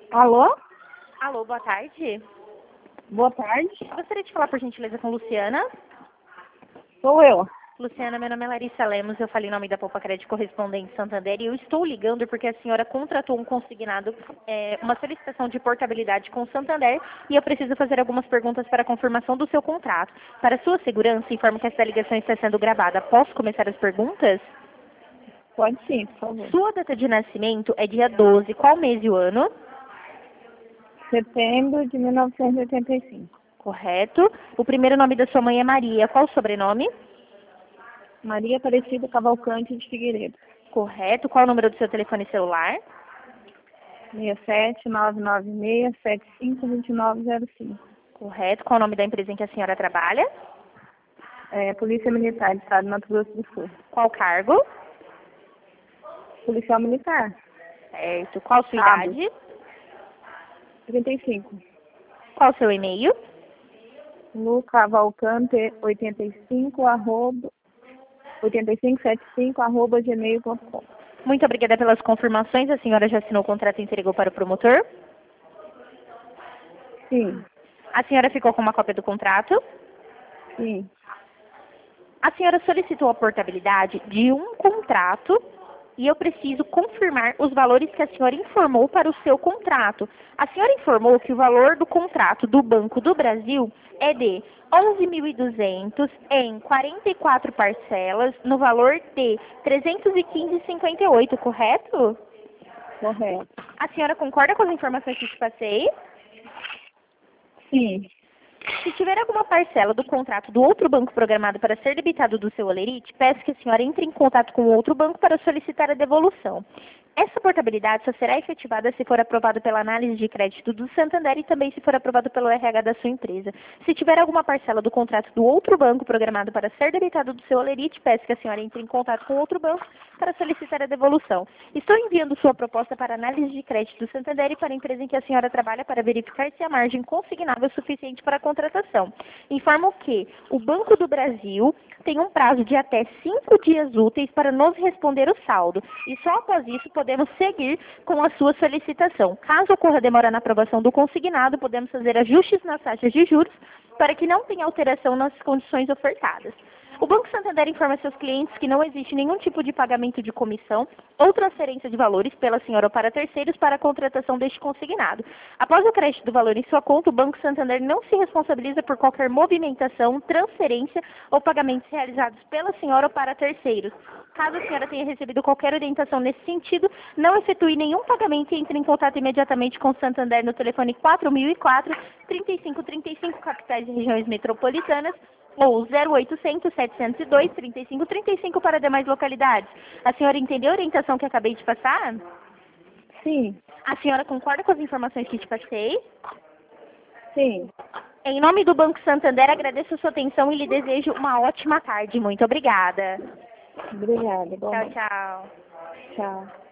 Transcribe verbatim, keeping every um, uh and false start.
Alô? Alô, boa tarde. Boa tarde. Gostaria de falar, por gentileza, com Luciana. Sou eu. Luciana, meu nome é Larissa Lemos, eu falei em nome da Poupa Crédito Correspondente Santander e eu estou ligando porque a senhora contratou um consignado, é, uma solicitação de portabilidade com o Santander e eu preciso fazer algumas perguntas para a confirmação do seu contrato. Para sua segurança, informo que essa ligação está sendo gravada. Posso começar as perguntas? Pode sim, por favor. Sua data de nascimento é dia doze, qual mês e o ano? Setembro de mil novecentos e oitenta e cinco. Correto. O primeiro nome da sua mãe é Maria, qual o sobrenome? Maria Aparecida Cavalcante de Figueiredo. Correto. Qual o número do seu telefone celular? seis sete nove nove seis sete cinco dois nove zero cinco. Correto. Qual o nome da empresa em que a senhora trabalha? É, Polícia Militar do Estado de Mato Grosso do Sul. Qual cargo? Policial Militar. Certo. Qual sua Cabo. idade? trinta e cinco. Qual o seu e-mail? Lu Cavalcante oitenta e cinco arroba oitenta e cinco setenta e cinco arroba gmail ponto com. Muito obrigada pelas confirmações. A senhora já assinou o contrato e entregou para o promotor? Sim, A senhora ficou com uma cópia do contrato? sim. A senhora solicitou a portabilidade de um contrato e eu preciso confirmar os valores que a senhora informou para o seu contrato. A senhora informou que o valor do contrato do Banco do Brasil é de onze mil e duzentos em quarenta e quatro parcelas no valor de trezentos e quinze reais e cinquenta e oito centavos, correto? Correto. A senhora concorda com as informações que te passei? Sim. Se tiver alguma parcela do contrato do outro banco programado para ser debitado do seu Olerite, peço que a senhora entre em contato com o outro banco para solicitar a devolução. Essa portabilidade só será efetivada se for aprovado pela análise de crédito do Santander e também se for aprovado pelo R H da sua empresa. Se tiver alguma parcela do contrato do outro banco programado para ser debitado do seu Olerite, peço que a senhora entre em contato com o outro banco para solicitar a devolução. Estou enviando sua proposta para análise de crédito do Santander e para a empresa em que a senhora trabalha para verificar se a margem consignável é suficiente para a contratação. Informo que o Banco do Brasil tem um prazo de até cinco dias úteis para nos responder o saldo e só após isso podemos seguir com a sua solicitação. Caso ocorra demora na aprovação do consignado, podemos fazer ajustes nas taxas de juros para que não tenha alteração nas condições ofertadas. O Banco Santander informa seus clientes que não existe nenhum tipo de pagamento de comissão ou transferência de valores pela senhora ou para terceiros para a contratação deste consignado. Após o crédito do valor em sua conta, o Banco Santander não se responsabiliza por qualquer movimentação, transferência ou pagamentos realizados pela senhora ou para terceiros. Caso a senhora tenha recebido qualquer orientação nesse sentido, não efetue nenhum pagamento e entre em contato imediatamente com o Santander no telefone quatro mil e quatro, trinta e cinco trinta e cinco, capitais e regiões metropolitanas, ou zero oitocentos, setecentos e dois, trinta e cinco trinta e cinco para demais localidades. A senhora entendeu a orientação que acabei de passar? Sim. A senhora concorda com as informações que te passei? Sim. Em nome do Banco Santander, agradeço a sua atenção e lhe desejo uma ótima tarde. Muito obrigada. Obrigada. Tchau, Igualmente. tchau. Tchau.